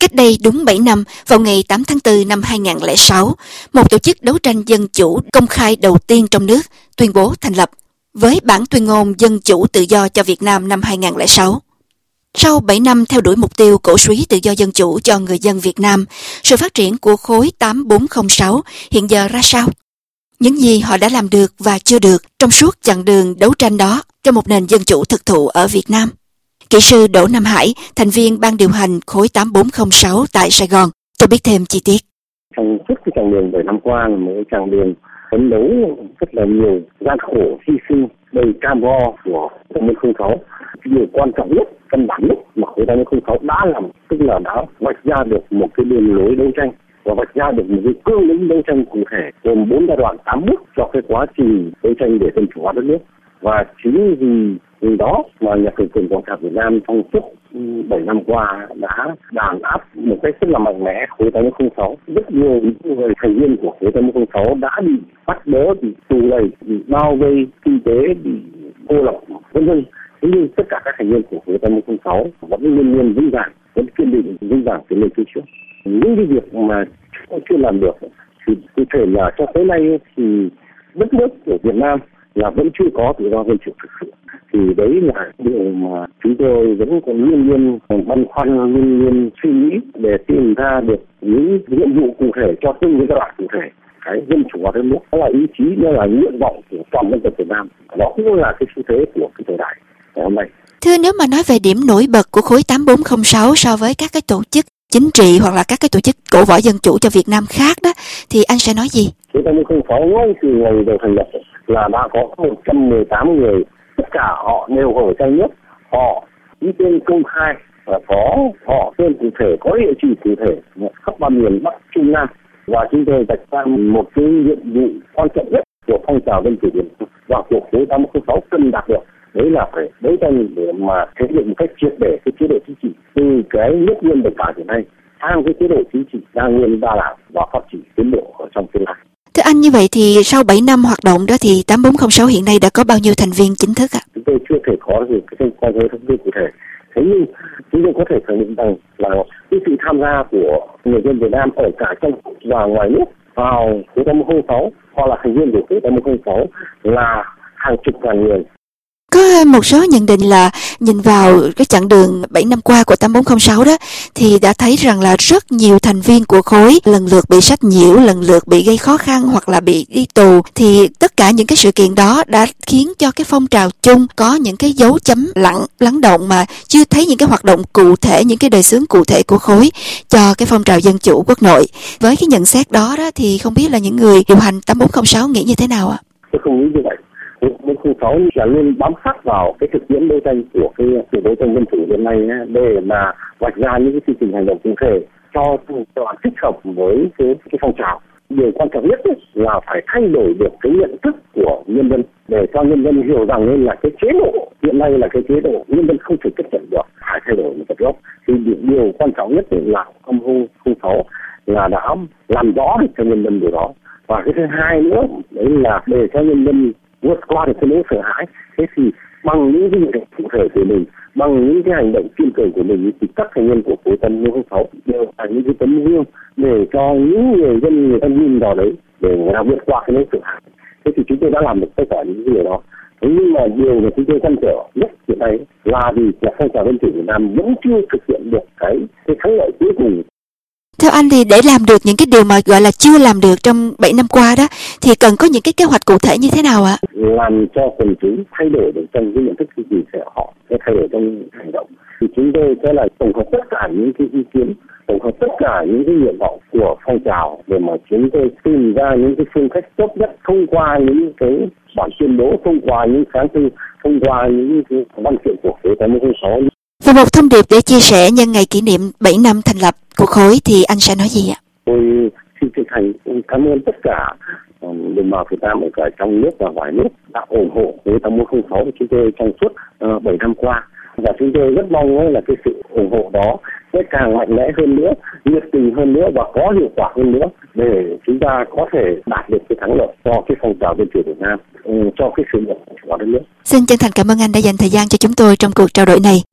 Cách đây đúng 7 năm, vào ngày 8 tháng 4 năm 2006, một tổ chức đấu tranh dân chủ công khai đầu tiên trong nước tuyên bố thành lập, với bản tuyên ngôn Dân chủ tự do cho Việt Nam năm 2006. Sau 7 năm theo đuổi mục tiêu cổ súy tự do dân chủ cho người dân Việt Nam, sự phát triển của khối 8406 hiện giờ ra sao? Những gì họ đã làm được và chưa được trong suốt chặng đường đấu tranh đó cho một nền dân chủ thực thụ ở Việt Nam? Kỹ sư Đỗ Nam Hải, thành viên ban điều hành khối 8406 tại Sài Gòn, cho biết thêm chi tiết. Trong suốt cái chặng đường 7 năm qua là một chặng đường phấn đấu rất là nhiều gian khổ, hy sinh, đầy cam go của 8406. Điều quan trọng nhất, căn bản nhất mà khối 8406 đã làm, tức là đã vạch ra được một cái đường lối đấu tranh và vạch ra được một cái cương lĩnh đấu tranh cụ thể gồm 4 giai đoạn 8 bước cho cái quá trình đấu tranh để dân chủ hóa đất nước. Và chính vì đó mà Nhật Cường Cộng sản Việt Nam trong suốt 7 năm qua đã đàn áp một cách rất là mạnh mẽ khối 8406. Rất nhiều người thành viên của khối 8406 đã bị bắt bớ, bị tù lầy, bị bao vây kinh tế, bị cô lập, vân vân. Thế nhưng tất cả các thành viên của khối 8406 vẫn luôn vững vàng, vẫn kiên định vững vàng tiến lên phía trước. Những cái việc mà chưa làm được thì cụ thể là cho tới nay thì đất nước của Việt Nam là vẫn chưa có tự do dân chủ thực sự. Thì đấy là điều mà chúng tôi vẫn còn luôn băn khoăn, luôn suy nghĩ để tìm ra được những nhiệm vụ cụ thể cho từng cái giai đoạn cụ thể. Cái dân chủ hóa đất nước đó là ý chí, đó là nguyện vọng của toàn dân tộc Việt Nam. Đó cũng là cái xu thế của cái thời đại ngày hôm nay. Thưa, nếu mà nói về điểm nổi bật của khối 8406 so với các cái tổ chức chính trị hoặc là các cái tổ chức cổ võ dân chủ cho Việt Nam khác đó, thì anh sẽ nói gì? Khối 8406 ngay từ ngày đầu thành lập là đã có 118 người, tất cả họ đều ở trong nước, họ ký tên công khai và có họ tên cụ thể, có địa chỉ cụ thể khắp ba miền Bắc Trung Nam. Và chúng tôi đặt ra một cái nhiệm vụ quan trọng nhất của phong trào dân chủ Việt Nam và của khối 8406 cần đạt được, đấy là phải đấu tranh để mà thể hiện một cách triệt để cái chế độ chính trị từ cái nước nguyên độc tài hiện nay sang cái chế độ chính trị đa nguyên đa đảng và phát triển tiến bộ ở trong tương lai. Thưa anh, như vậy thì sau 7 năm hoạt động đó thì 8406 hiện nay đã có bao nhiêu thành viên chính thức ạ? Chúng tôi chưa thể có được cái con số thống kê cụ thể. Thế nhưng chúng tôi có thể khẳng định rằng là cái sự tham gia của người dân Việt Nam ở cả trong và ngoài nước vào khối 8406 hoặc là thành viên của khối 8406 là hàng chục ngàn người. Có một số nhận định là nhìn vào cái chặng đường 7 năm qua của 8406 đó thì đã thấy rằng là rất nhiều thành viên của khối lần lượt bị sách nhiễu, lần lượt bị gây khó khăn hoặc là bị đi tù. Thì tất cả những cái sự kiện đó đã khiến cho cái phong trào chung có những cái dấu chấm lắng động mà chưa thấy những cái hoạt động cụ thể, những cái đề xướng cụ thể của khối cho cái phong trào dân chủ quốc nội. Với cái nhận xét đó thì không biết là những người điều hành 8406 nghĩ như thế nào ạ? Tôi không nghĩ như vậy. 8406 là luôn bám sát vào cái thực tiễn đấu tranh của cái sự đấu tranh dân chủ hiện nay để mà vạch ra những cái chương trình hành động cụ thể cho thích hợp với cái phong trào. Điều quan trọng nhất là phải thay đổi được cái nhận thức của nhân dân để cho nhân dân hiểu rằng nên là cái chế độ hiện nay là cái chế độ nhân dân không thể chấp nhận được, phải thay đổi một cách gốc. Thì điều quan trọng nhất là 8406 là đã làm rõ được cho nhân dân điều đó. Và cái thứ hai nữa đấy là để cho nhân dân vượt qua được cái nỗi sợ hãi. Thế thì bằng những cái hành động cụ thể của mình, bằng những cái hành động kiên cường của mình thì các thành viên của khối 8406 đều là những cái tấm gương để cho những người dân người ta nhìn vào đấy để người ta vượt qua cái nỗi sợ hãi. Thế thì chúng tôi đã làm được tất cả những điều đó. Thế nhưng mà điều mà chúng tôi trăn trở nhất hiện nay là vì là phong trào dân chủ Việt Nam vẫn chưa thực hiện được cái thắng lợi cuối cùng. Theo anh thì để làm được những cái điều mà gọi là chưa làm được trong 7 năm qua đó thì cần có những cái kế hoạch cụ thể như thế nào ạ? Làm cho quần chúng thay đổi được trong cái nhận thức chính trị của họ, sẽ thay đổi trong hành động. Thì chúng tôi sẽ là tổng hợp tất cả những cái ý kiến, tổng hợp tất cả những cái nguyện vọng của phong trào để mà chúng tôi tìm ra những cái phương cách tốt nhất thông qua những cái bản tuyên bố, thông qua những sáng tư, thông qua những cái văn kiện của khối 8406. Và một thông điệp để chia sẻ nhân ngày kỷ niệm 7 năm thành lập của khối thì anh sẽ nói gì ạ? Tôi xin chân thành cảm ơn tất cả đồng bào Việt Nam ở cả trong nước và ngoài nước đã ủng hộ khối 8406 của chúng tôi trong suốt 7 năm qua. Và chúng tôi rất mong là cái sự ủng hộ đó sẽ càng mạnh mẽ hơn nữa, nhiệt tình hơn nữa và có hiệu quả hơn nữa để chúng ta có thể đạt được cái thắng lợi cho cái phong trào dân chủ Việt Nam, cho cái sự nghiệp của đất nước. Xin chân thành cảm ơn anh đã dành thời gian cho chúng tôi trong cuộc trao đổi này.